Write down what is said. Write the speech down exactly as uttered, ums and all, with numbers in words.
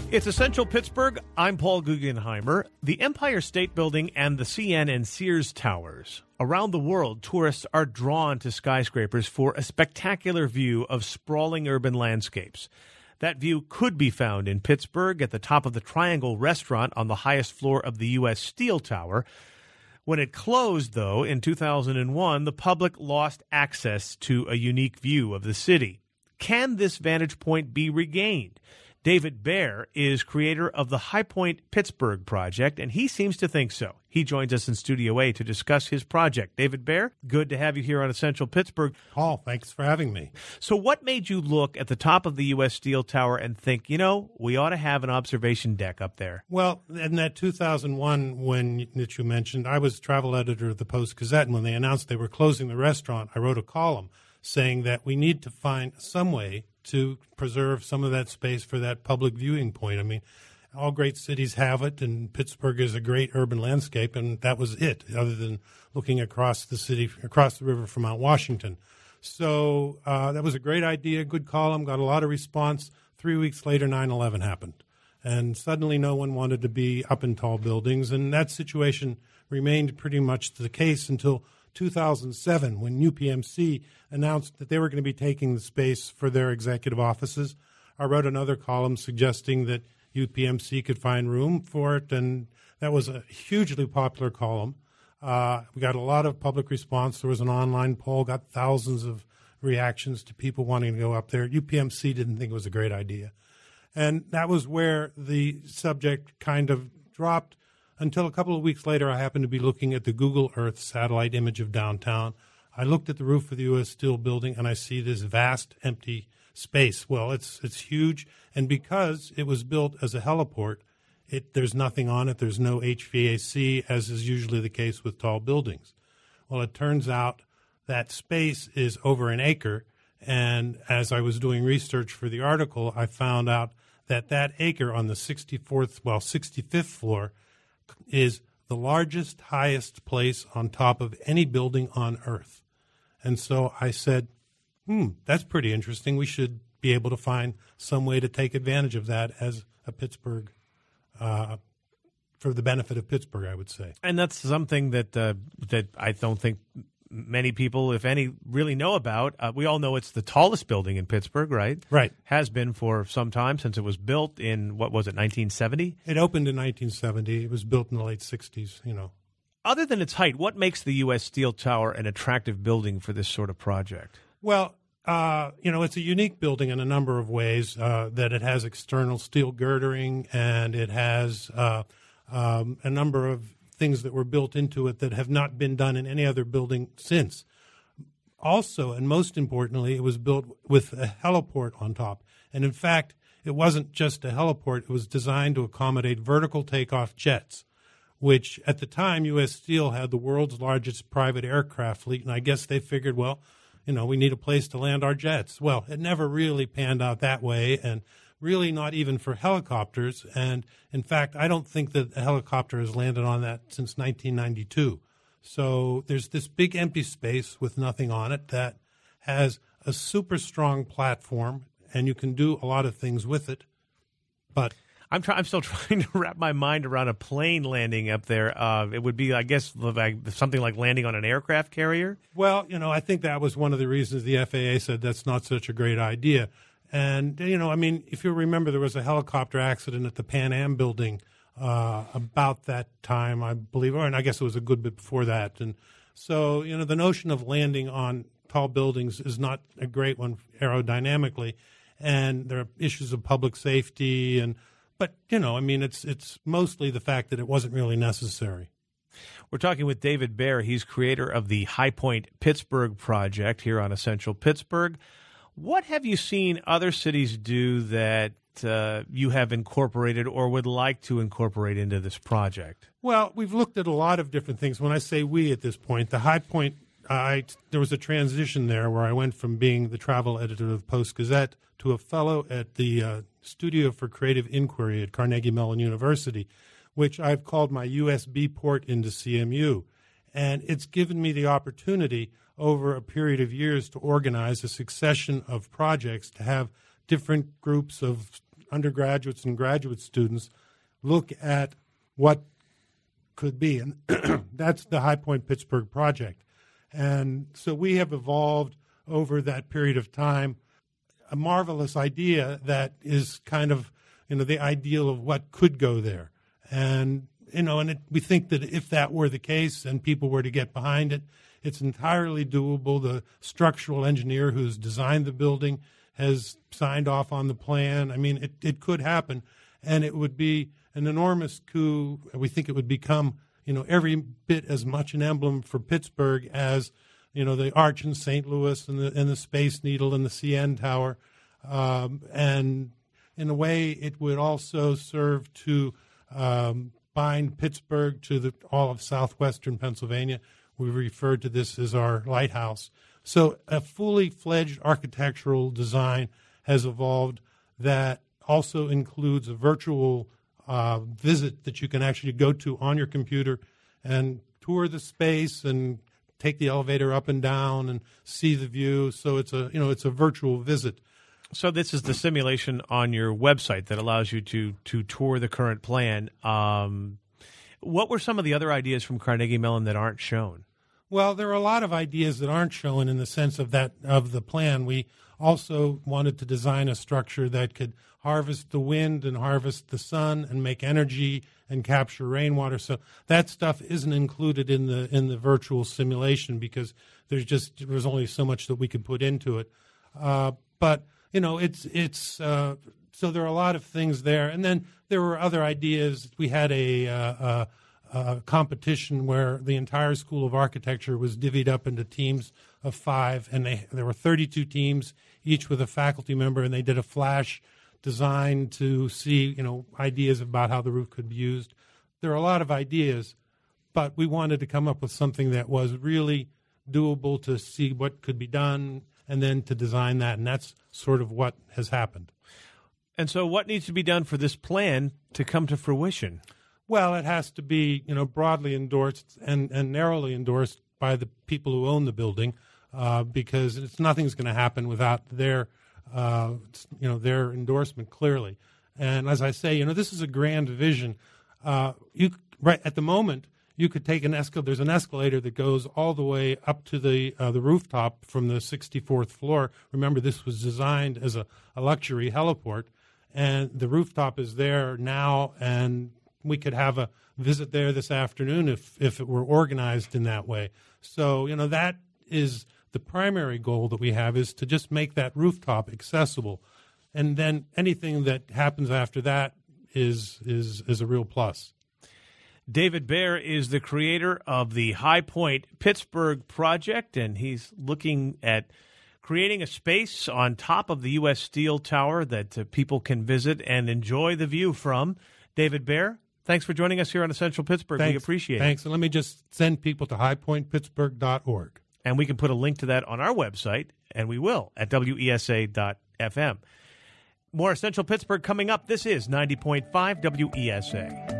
It's Essential Pittsburgh. I'm Paul Guggenheimer. The Empire State Building and the C N and Sears Towers. Around the world, tourists are drawn to skyscrapers for a spectacular view of sprawling urban landscapes. That view could be found in Pittsburgh at the top of the Triangle Restaurant on the highest floor of the U S Steel Tower. When it closed, though, in two thousand one, the public lost access to a unique view of the city. Can this vantage point be regained? David Baer is creator of the High Point Pittsburgh project, and he seems to think so. He joins us in Studio A to discuss his project. David Baer, good to have you here on Essential Pittsburgh. Paul, thanks for having me. So what made you look at the top of the U S Steel Tower and think, you know, we ought to have an observation deck up there? Well, in that two thousand one, when that you mentioned, I was travel editor of the Post-Gazette, and when they announced they were closing the restaurant, I wrote a column saying that we need to find some way to preserve some of that space for that public viewing point. I mean, all great cities have it, and Pittsburgh is a great urban landscape, and that was it, other than looking across the city, across the river from Mount Washington. So uh, that was a great idea, good column, got a lot of response. Three weeks later, nine eleven happened, and suddenly no one wanted to be up in tall buildings, and that situation remained pretty much the case until two thousand seven, when U P M C announced that they were going to be taking the space for their executive offices. I wrote another column suggesting that U P M C could find room for it, and that was a hugely popular column. Uh, we got a lot of public response. There was an online poll, got thousands of reactions to people wanting to go up there. U P M C didn't think it was a great idea. And that was where the subject kind of dropped. Until a couple of weeks later, I happened to be looking at the Google Earth satellite image of downtown. I looked at the roof of the U S Steel building, and I see this vast empty space. Well, it's it's huge, and because it was built as a heliport, it, there's nothing on it. There's no H V A C, as is usually the case with tall buildings. Well, it turns out that space is over an acre, and as I was doing research for the article, I found out that that acre on the sixty-fourth, well, sixty-fifth floor is the largest, highest place on top of any building on Earth. And so I said, hmm, that's pretty interesting. We should be able to find some way to take advantage of that as a Pittsburgh, uh, for the benefit of Pittsburgh, I would say. And that's something that uh, that I don't think many people, if any, really know about. Uh, we all know it's the tallest building in Pittsburgh, right? Right. Has been for some time, since it was built in, what was it, nineteen seventy? It opened in nineteen seventy. It was built in the late sixties, you know. Other than its height, what makes the U S Steel Tower an attractive building for this sort of project? Well, uh, you know, it's a unique building in a number of ways, uh, that it has external steel girdering, and it has uh, um, a number of things that were built into it that have not been done in any other building since. Also, and most importantly, it was built with a heliport on top. And in fact, it wasn't just a heliport. It was designed to accommodate vertical takeoff jets, which at the time U S Steel had the world's largest private aircraft fleet. And I guess they figured, well, you know, we need a place to land our jets. Well, it never really panned out that way, and really not even for helicopters. And in fact, I don't think that a helicopter has landed on that since nineteen ninety-two. So there's this big empty space with nothing on it that has a super strong platform, and you can do a lot of things with it. But I'm try- I'm still trying to wrap my mind around a plane landing up there. Uh, it would be, I guess, like something like landing on an aircraft carrier. Well, you know, I think that was one of the reasons the F A A said that's not such a great idea. And, you know, I mean, if you remember, there was a helicopter accident at the Pan Am building uh, about that time, I believe, or and I guess it was a good bit before that. And so, you know, the notion of landing on tall buildings is not a great one aerodynamically. And there are issues of public safety. And but, you know, I mean, it's it's mostly the fact that it wasn't really necessary. We're talking with David Baer. He's creator of the High Point Pittsburgh project here on Essential Pittsburgh. What have you seen other cities do that uh, you have incorporated or would like to incorporate into this project? Well, we've looked at a lot of different things. When I say we at this point, the High Point, uh, I, there was a transition there where I went from being the travel editor of the Post-Gazette to a fellow at the uh, Studio for Creative Inquiry at Carnegie Mellon University, which I've called my U S B port into C M U. And it's given me the opportunity over a period of years to organize a succession of projects, to have different groups of undergraduates and graduate students look at what could be. And that's the High Point Pittsburgh project. And so we have evolved over that period of time a marvelous idea that is kind of, you know, the ideal of what could go there. And, you know, and it, we think that if that were the case and people were to get behind it, it's entirely doable. The structural engineer who's designed the building has signed off on the plan. I mean, it, it could happen, and it would be an enormous coup. We think it would become, you know, every bit as much an emblem for Pittsburgh as, you know, the Arch in Saint Louis and the and the Space Needle and the C N Tower. Um, and in a way, it would also serve to um, bind Pittsburgh to the, all of southwestern Pennsylvania. We referred to this as our lighthouse. So a fully fledged architectural design has evolved that also includes a virtual uh, visit that you can actually go to on your computer and tour the space and take the elevator up and down and see the view. So it's a, you know, it's a virtual visit. So this is the simulation on your website that allows you to to tour the current plan. Um, what were some of the other ideas from Carnegie Mellon that aren't shown? Well, there are a lot of ideas that aren't shown in the sense of that of the plan. We also wanted to design a structure that could harvest the wind and harvest the sun and make energy and capture rainwater. So that stuff isn't included in the in the virtual simulation because there's just there's only so much that we could put into it. Uh, but you know, it's it's uh, so there are a lot of things there, and then there were other ideas. We had a uh, uh, Uh, competition where the entire School of Architecture was divvied up into teams of five, and they, there were thirty-two teams, each with a faculty member, and they did a flash design to see, you know, ideas about how the roof could be used. There are a lot of ideas, but we wanted to come up with something that was really doable to see what could be done and then to design that, and that's sort of what has happened. And so what needs to be done for this plan to come to fruition? Well, it has to be, you know, broadly endorsed and, and narrowly endorsed by the people who own the building, uh, because it's nothing's going to happen without their, uh, you know, their endorsement clearly. And as I say, you know, this is a grand vision. Uh, you right at the moment, you could take an escalator. There's an escalator that goes all the way up to the uh, the rooftop from the sixty-fourth floor. Remember, this was designed as a, a luxury heliport, and the rooftop is there now, and we could have a visit there this afternoon if, if it were organized in that way. So, you know, that is the primary goal that we have, is to just make that rooftop accessible. And then anything that happens after that is is is a real plus. David Baer is the creator of the High Point Pittsburgh project, and he's looking at creating a space on top of the U S Steel Tower that uh, people can visit and enjoy the view from. David Baer, thanks for joining us here on Essential Pittsburgh. Thanks. We appreciate Thanks. it. Thanks. And let me just send people to high point pittsburgh dot org. And we can put a link to that on our website, and we will, at W E S A dot F M. More Essential Pittsburgh coming up. This is ninety point five W E S A.